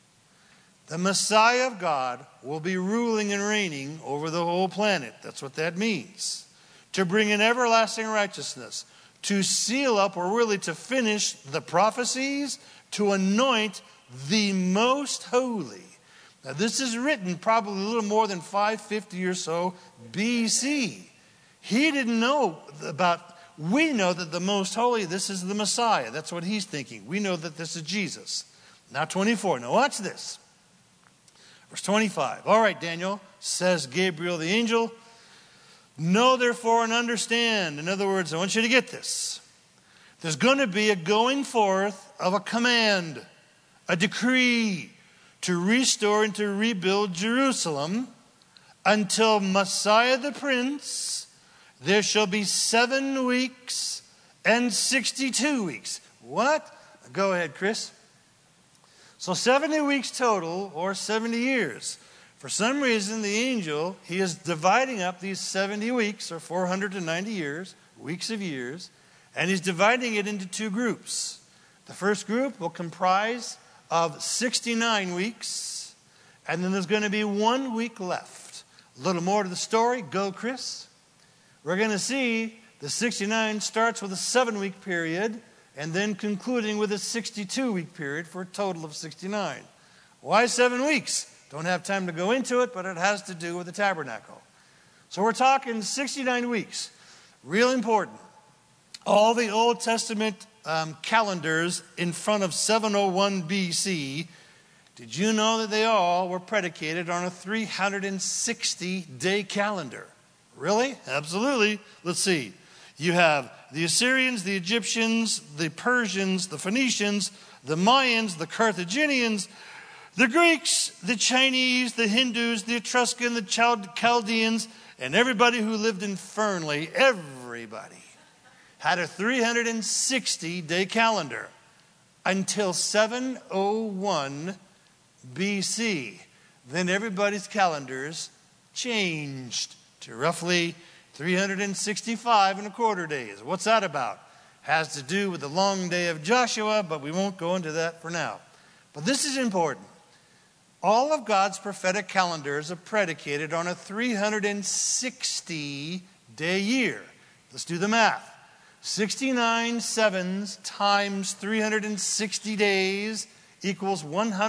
the Messiah of God will be ruling and reigning over the whole planet. That's what that means. To bring in everlasting righteousness. To seal up, or really to finish the prophecies. To anoint the most holy. Now this is written probably a little more than 550 or so BC. He didn't know about, we know that the most holy, this is the Messiah. That's what he's thinking. We know that this is Jesus. Now 24. Now watch this. Verse 25. All right, Daniel, says Gabriel the angel, know therefore and understand. In other words, I want you to get this. There's going to be a going forth of a command, a decree to restore and to rebuild Jerusalem until Messiah the Prince. There shall be 7 weeks and 62 weeks. What? Go ahead, Chris. So 70 weeks total, or 70 years. For some reason, the angel, he is dividing up these 70 weeks, or 490 years, weeks of years, and he's dividing it into 2 groups. The first group will comprise of 69 weeks, and then there's going to be 1 week left. A little more to the story. Go, Chris. We're going to see the 69 starts with a 7-week period, and then concluding with a 62-week period for a total of 69. Why 7 weeks? Don't have time to go into it, but it has to do with the tabernacle. So we're talking 69 weeks. Real important. All the Old Testament calendars in front of 701 BC, did you know that they all were predicated on a 360-day calendar? Really? Absolutely. Let's see. You have the Assyrians, the Egyptians, the Persians, the Phoenicians, the Mayans, the Carthaginians, the Greeks, the Chinese, the Hindus, the Etruscan, the Chaldeans, and everybody who lived in Fernley, everybody had a 360-day calendar until 701 BC. Then everybody's calendars changed to roughly 365 and a quarter days. What's that about? Has to do with the long day of Joshua, but we won't go into that for now. But this is important. All of God's prophetic calendars are predicated on a 360-day year. Let's do the math. 69 sevens times 360 days equals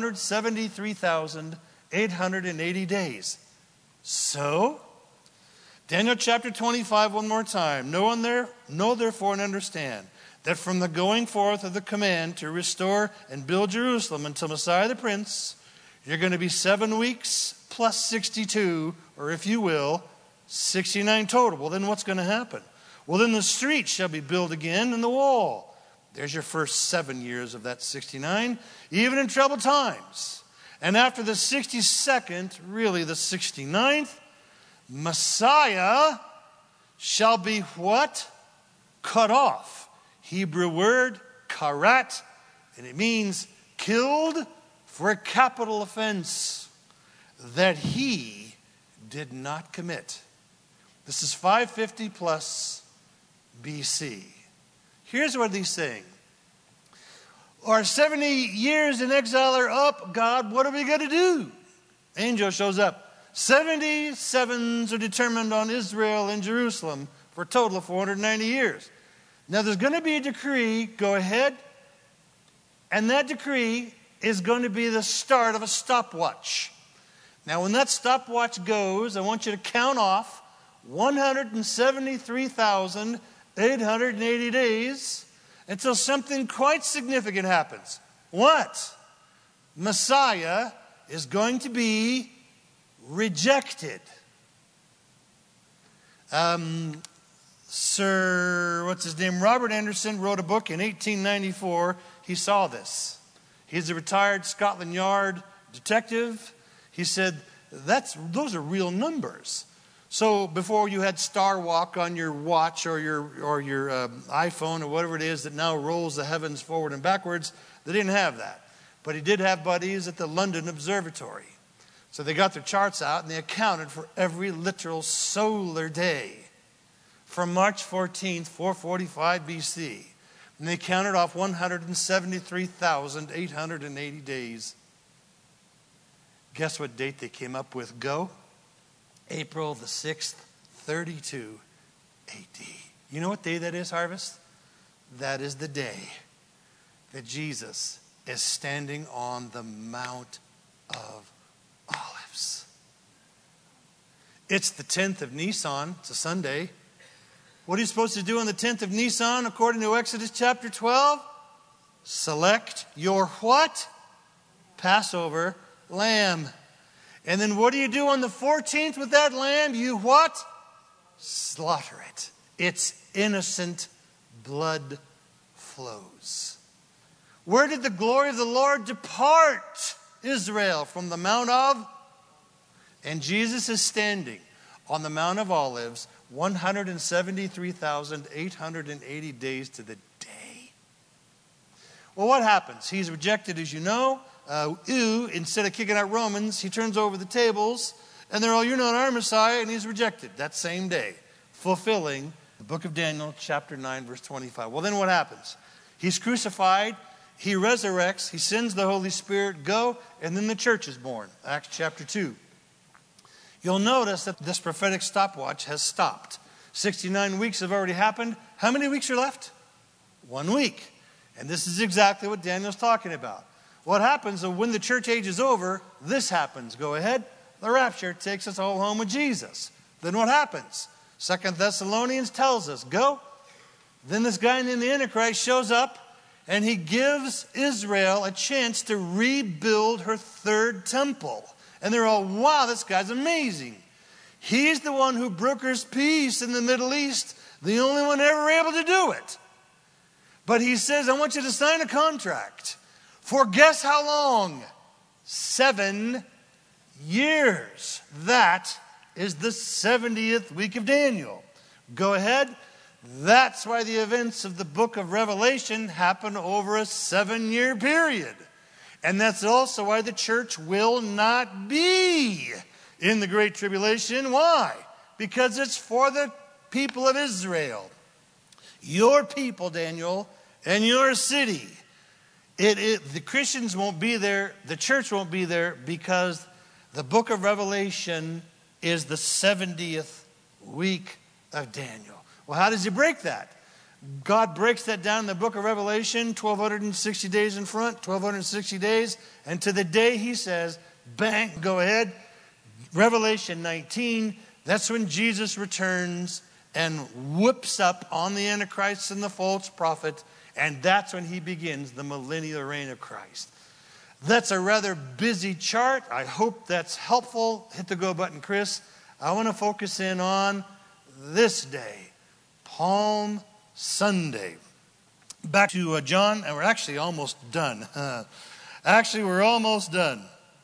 173,880 days. So, Daniel chapter 25, one more time. Know therefore and understand that from the going forth of the command to restore and build Jerusalem until Messiah the Prince, you're going to be 7 weeks plus 62, or if you will, 69 total. Well, then what's going to happen? Well, then the street shall be built again and the wall. There's your first 7 years of that 69, even in troubled times. And after the 62nd, really the 69th, Messiah shall be what? Cut off. Hebrew word, karat, and it means killed for a capital offense that he did not commit. This is 550 plus BC. Here's what he's saying. Our 70 years in exile are up. God, what are we going to do? Angel shows up. 77s are determined on Israel and Jerusalem for a total of 490 years. Now there's going to be a decree. Go ahead. And that decree is going to be the start of a stopwatch. Now when that stopwatch goes, I want you to count off 173,880 days until something quite significant happens. What? Messiah is going to be rejected. Sir, what's his name? Robert Anderson wrote a book in 1894. He saw this. He's a retired Scotland Yard detective. He said, those are real numbers. So before you had Star Walk on your watch or your iPhone or whatever it is that now rolls the heavens forward and backwards, they didn't have that. But he did have buddies at the London Observatory. So they got their charts out and they accounted for every literal solar day from March 14th, 445 BC. And they counted off 173,880 days. Guess what date they came up with? Go. April the 6th, 32 AD. You know what day that is, Harvest? That is the day that Jesus is standing on the Mount of Olives. It's the 10th of Nisan. It's a Sunday. What are you supposed to do on the 10th of Nisan according to Exodus chapter 12? Select your what? Passover lamb. And then what do you do on the 14th with that lamb? You what? Slaughter it. Its innocent blood flows. Where did the glory of the Lord depart, Israel? From the Mount of? And Jesus is standing on the Mount of Olives 173,880 days to the day. Well, what happens? He's rejected, as you know. Instead of kicking out Romans, he turns over the tables, and they're all, you're not our Messiah, and he's rejected that same day, fulfilling the book of Daniel, chapter 9, verse 25. Well, then what happens? He's crucified, he resurrects, he sends the Holy Spirit, go, and then the church is born, Acts chapter 2. You'll notice that this prophetic stopwatch has stopped. 69 weeks have already happened. How many weeks are left? 1 week. And this is exactly what Daniel's talking about. What happens when the church age is over, this happens. Go ahead. The rapture takes us all home with Jesus. Then what happens? 2 Thessalonians tells us, go. Then this guy named the Antichrist shows up, and he gives Israel a chance to rebuild her third temple. And they're all, wow, this guy's amazing. He's the one who brokers peace in the Middle East, the only one ever able to do it. But he says, I want you to sign a contract. For guess how long? 7 years. That is the 70th week of Daniel. Go ahead. That's why the events of the book of Revelation happen over a 7-year period. And that's also why the church will not be in the Great Tribulation. Why? Because it's for the people of Israel. Your people, Daniel, and your city. The Christians won't be there, the church won't be there, because the book of Revelation is the 70th week of Daniel. Well, how does he break that? God breaks that down in the book of Revelation, 1,260 days in front, 1,260 days, and to the day he says, bang, go ahead. Revelation 19, that's when Jesus returns and whoops up on the Antichrist and the false prophet. And that's when he begins the millennial reign of Christ. That's a rather busy chart. I hope that's helpful. Hit the go button, Chris. I want to focus in on this day, Palm Sunday. Back to John, and we're actually almost done. We're almost done.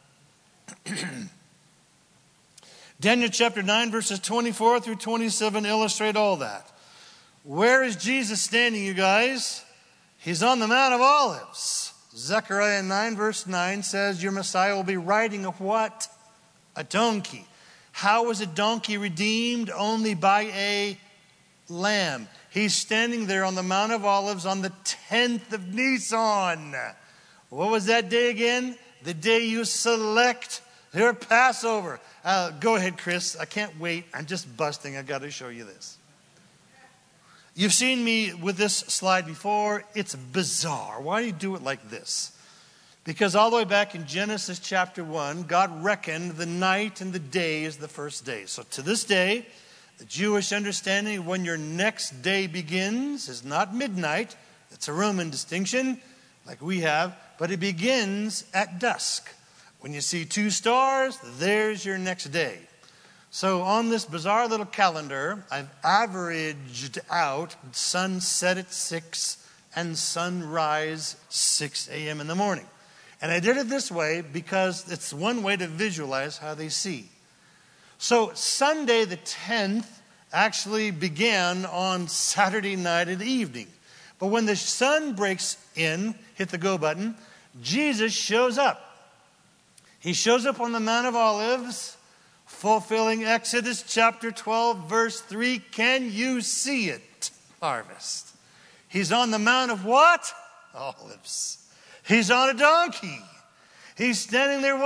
Daniel chapter 9, verses 24 through 27 illustrate all that. Where is Jesus standing, you guys? He's on the Mount of Olives. Zechariah 9 verse 9 says, your Messiah will be riding a what? A donkey. How was a donkey redeemed? Only by a lamb. He's standing there on the Mount of Olives on the 10th of Nisan. What was that day again? The day you select your Passover. Go ahead, Chris. I can't wait. I'm just busting. I got to show you this. You've seen me with this slide before. It's bizarre. Why do you do it like this? Because all the way back in Genesis chapter 1, God reckoned the night and the day as the first day. So to this day, the Jewish understanding of when your next day begins is not midnight. It's a Roman distinction like we have. But it begins at dusk. When you see 2 stars, there's your next day. So on this bizarre little calendar, I've averaged out sunset at 6 and sunrise 6 a.m. in the morning. And I did it this way because it's one way to visualize how they see. So Sunday the 10th actually began on Saturday night and evening. But when the sun breaks in, hit the go button, Jesus shows up. He shows up on the Mount of Olives, fulfilling Exodus chapter 12, verse 3. Can you see it? Harvest. He's on the Mount of what? Olives. He's on a donkey. He's standing there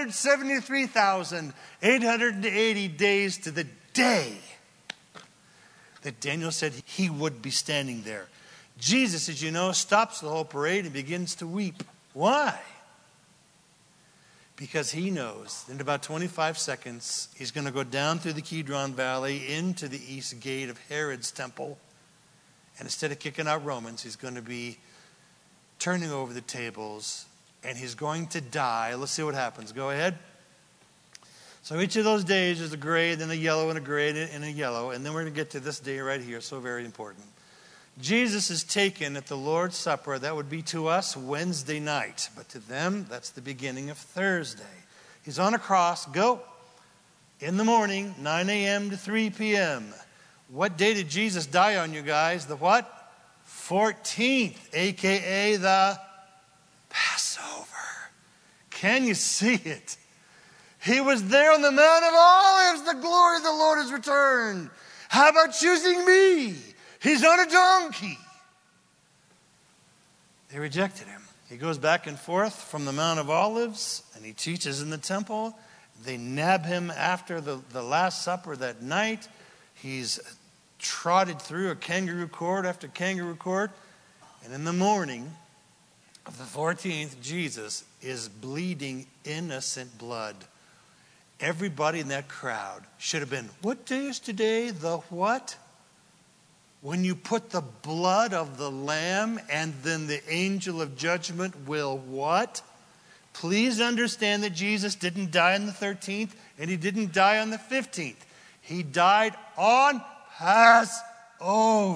173,880 days to the day that Daniel said he would be standing there. Jesus, as you know, stops the whole parade and begins to weep. Why? Because he knows in about 25 seconds, he's going to go down through the Kidron Valley into the east gate of Herod's temple. And instead of kicking out Romans, he's going to be turning over the tables, and he's going to die. Let's see what happens. Go ahead. So each of those days is a gray, then a yellow, and a gray, and a yellow. And then we're going to get to this day right here, so very important. Jesus is taken at the Lord's Supper. That would be to us Wednesday night. But to them, that's the beginning of Thursday. He's on a cross. Go. In the morning, 9 a.m. to 3 p.m. What day did Jesus die on, you guys? The what? 14th, a.k.a. the Passover. Can you see it? He was there on the Mount of Olives. The glory of the Lord has returned. How about choosing me? He's on a donkey. They rejected him. He goes back and forth from the Mount of Olives, and he teaches in the temple. They nab him after the Last Supper that night. He's trotted through a kangaroo court after kangaroo court. And in the morning of the 14th, Jesus is bleeding innocent blood. Everybody in that crowd should have been, what day is today? The what? When you put the blood of the lamb and then the angel of judgment will what? Please understand that Jesus didn't die on the 13th and he didn't die on the 15th. He died on Passover.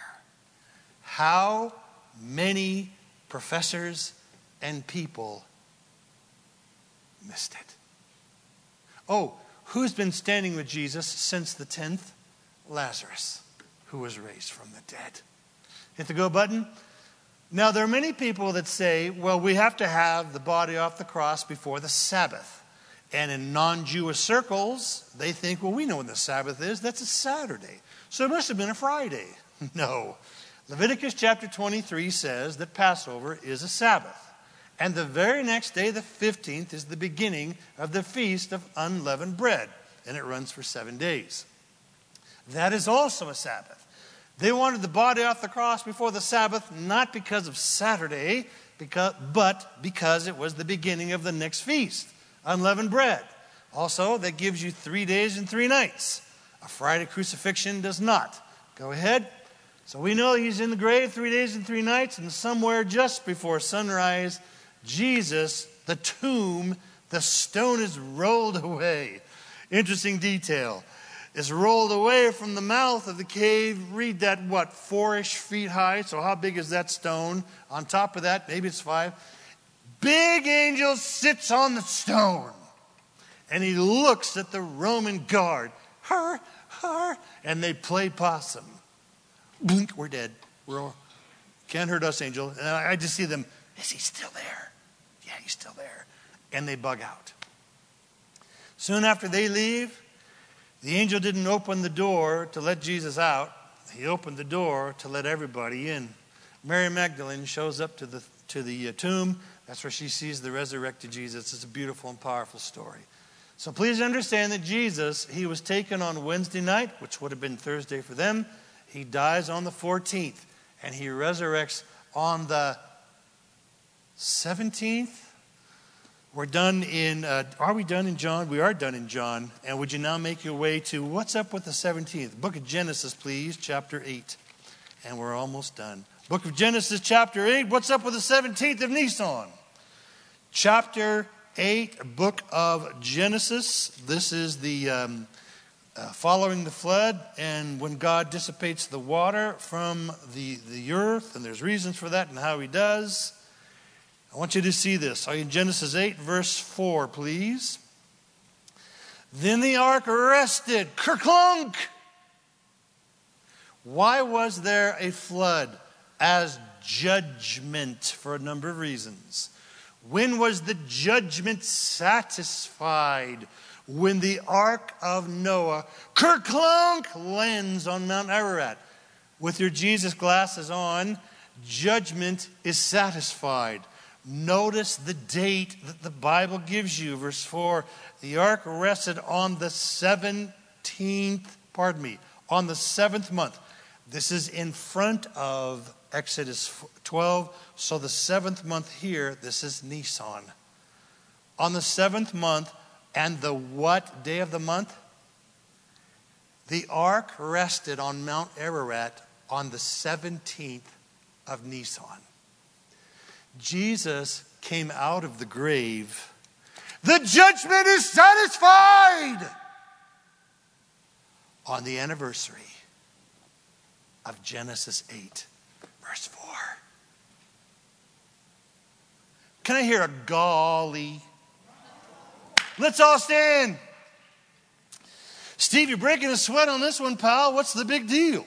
How many professors and people missed it? Oh, who's been standing with Jesus since the 10th? Lazarus, who was raised from the dead. Hit the go button. Now, there are many people that say, well, we have to have the body off the cross before the Sabbath. And in non-Jewish circles, they think, well, we know when the Sabbath is. That's a Saturday. So it must have been a Friday. No. Leviticus chapter 23 says that Passover is a Sabbath. And the very next day, the 15th, is the beginning of the Feast of Unleavened Bread. And it runs for 7 days. That is also a Sabbath. They wanted the body off the cross before the Sabbath, not because of Saturday, but because it was the beginning of the next feast, unleavened bread. Also, that gives you 3 days and 3 nights. A Friday crucifixion does not. Go ahead. So we know he's in the grave 3 days and 3 nights, and somewhere just before sunrise, Jesus, the tomb, the stone is rolled away. Interesting detail. Is rolled away from the mouth of the cave. Read that, 4-ish feet high. So how big is that stone? On top of that, maybe it's 5. Big angel sits on the stone. And he looks at the Roman guard. Her. And they play possum. Blink, we're dead. Can't hurt us, angel. And I just see them. Is he still there? Yeah, he's still there. And they bug out. Soon after they leave, the angel didn't open the door to let Jesus out. he opened the door to let everybody in. Mary Magdalene shows up to the tomb. That's where she sees the resurrected Jesus. It's a beautiful and powerful story. So please understand that Jesus, he was taken on Wednesday night, which would have been Thursday for them. He dies on the 14th, and he resurrects on the 17th. We're done in, are we done in John? We are done in John. And would you now make your way to what's up with the 17th? Book of Genesis, please, chapter 8. And we're almost done. Book of Genesis, chapter 8. What's up with the 17th of Nisan? Chapter 8, book of Genesis. This is the following the flood, and when God dissipates the water from the earth, and there's reasons for that and how he does. I want you to see this. In Genesis 8, verse 4, please. Then the ark rested. Kerklunk! Why was there a flood? As judgment, for a number of reasons. When was the judgment satisfied? When the ark of Noah, kerklunk, lands on Mount Ararat. With your Jesus glasses on, judgment is satisfied. Notice the date that the Bible gives you. Verse 4, the ark rested on the 17th, on the 7th month. This is in front of Exodus 12. So the 7th month here, this is Nisan. On the 7th month, and the what day of the month? The ark rested on Mount Ararat on the 17th of Nisan. Jesus came out of the grave. The judgment is satisfied on the anniversary of Genesis 8, verse 4. Can I hear a golly? Let's all stand. Steve, you're breaking a sweat on this one, pal. What's the big deal?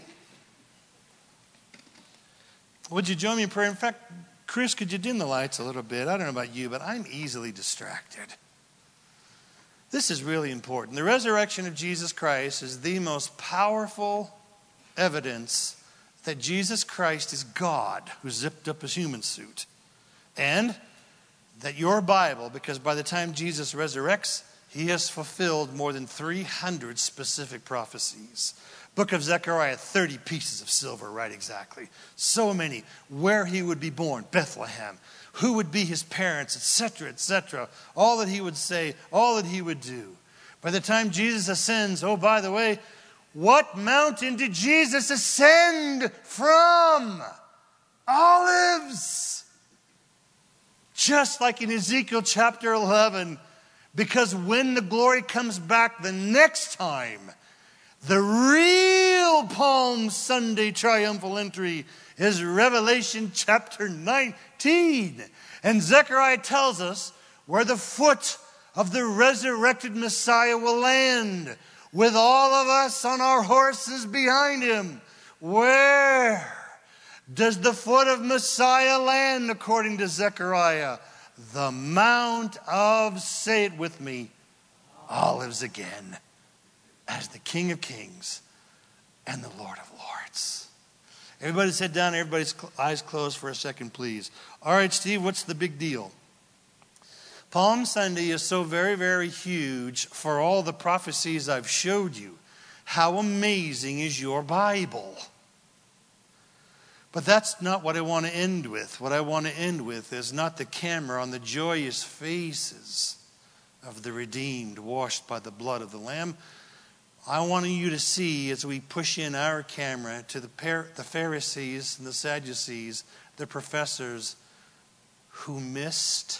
Would you join me in prayer? In fact, Chris, could you dim the lights a little bit? I don't know about you, but I'm easily distracted. This is really important. The resurrection of Jesus Christ is the most powerful evidence that Jesus Christ is God who zipped up his human suit. And that your Bible, because by the time Jesus resurrects, he has fulfilled more than 300 specific prophecies. Book of Zechariah, 30 pieces of silver, right exactly. So many. Where he would be born, Bethlehem. Who would be his parents, etc., etc. All that he would say, all that he would do. By the time Jesus ascends, oh, by the way, what mountain did Jesus ascend from? Olives. Just like in Ezekiel chapter 11. Because when the glory comes back the next time, the real Palm Sunday triumphal entry is Revelation chapter 19. And Zechariah tells us where the foot of the resurrected Messiah will land, with all of us on our horses behind him. Where does the foot of Messiah land according to Zechariah? The Mount of, say it with me, Olives again, as the King of Kings and the Lord of Lords. Everybody's head down, everybody's eyes closed for a second, please. All right, Steve, what's the big deal? Palm Sunday is so very, very huge for all the prophecies I've showed you. How amazing is your Bible? But that's not what I want to end with. What I want to end with is not the camera on the joyous faces of the redeemed, washed by the blood of the Lamb. I want you to see, as we push in our camera to the Pharisees and the Sadducees, the professors who missed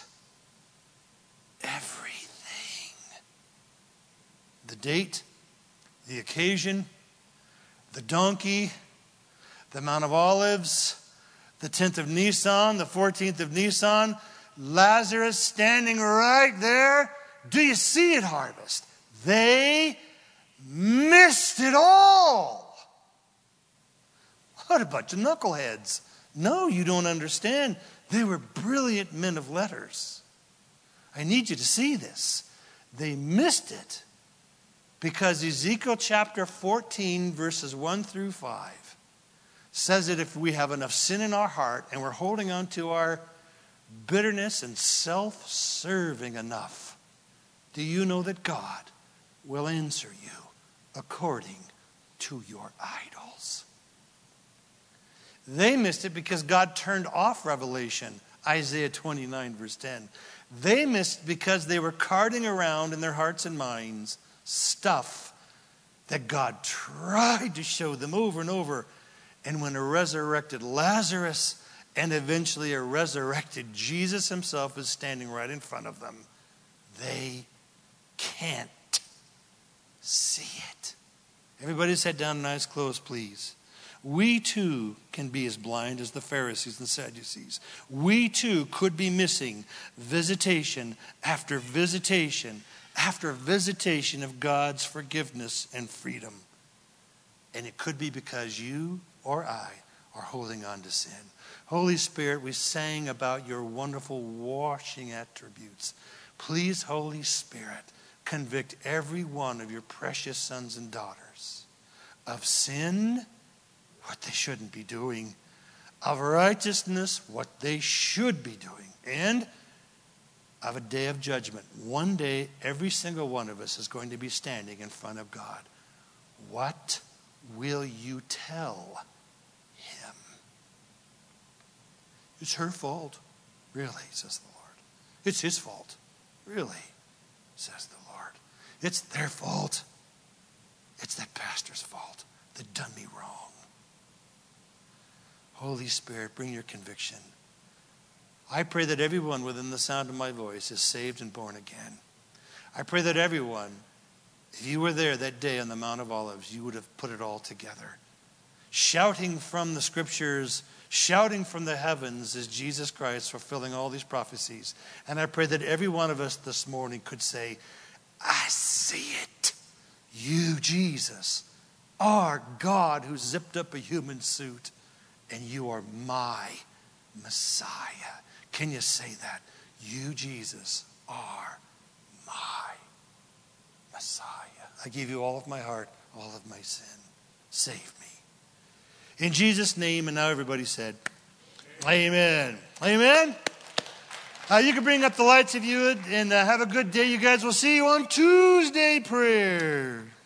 everything. The date, the occasion, the donkey, the Mount of Olives, the 10th of Nisan, the 14th of Nisan, Lazarus standing right there. Do you see it, Harvest? They missed it all. What a bunch of knuckleheads. No, you don't understand. They were brilliant men of letters. I need you to see this. They missed it Because Ezekiel chapter 14, verses 1 through 5, says that if we have enough sin in our heart and we're holding on to our bitterness and self-serving enough, do you know that God will answer you according to your idols? They missed it because God turned off revelation, Isaiah 29, verse 10. They missed because they were carting around in their hearts and minds stuff that God tried to show them over and over. And when a resurrected Lazarus and eventually a resurrected Jesus himself is standing right in front of them, they can't see it. Everybody's head down and eyes closed, please. We too can be as blind as the Pharisees and Sadducees. We too could be missing visitation after visitation after visitation of God's forgiveness and freedom. And it could be because you or I are holding on to sin. Holy Spirit, we sang about your wonderful washing attributes. Please, Holy Spirit, convict every one of your precious sons and daughters of sin, what they shouldn't be doing, of righteousness, what they should be doing, and of a day of judgment. One day, every single one of us is going to be standing in front of God. What will you tell him? It's her fault. Really, says the Lord. It's his fault. Really, says the Lord. It's their fault. It's that pastor's fault that done me wrong. Holy Spirit, bring your conviction. I pray that everyone within the sound of my voice is saved and born again. I pray that everyone, if you were there that day on the Mount of Olives, you would have put it all together. Shouting from the scriptures, shouting from the heavens is Jesus Christ fulfilling all these prophecies. And I pray that every one of us this morning could say, I see it. You, Jesus, are God who zipped up a human suit, and you are my Messiah. Can you say that? You, Jesus, are my Messiah. I give you all of my heart, all of my sin. Save me. In Jesus' name, and now everybody said, Amen. Amen. You can bring up the lights if you would, and have a good day. You guys will see you on Tuesday prayer.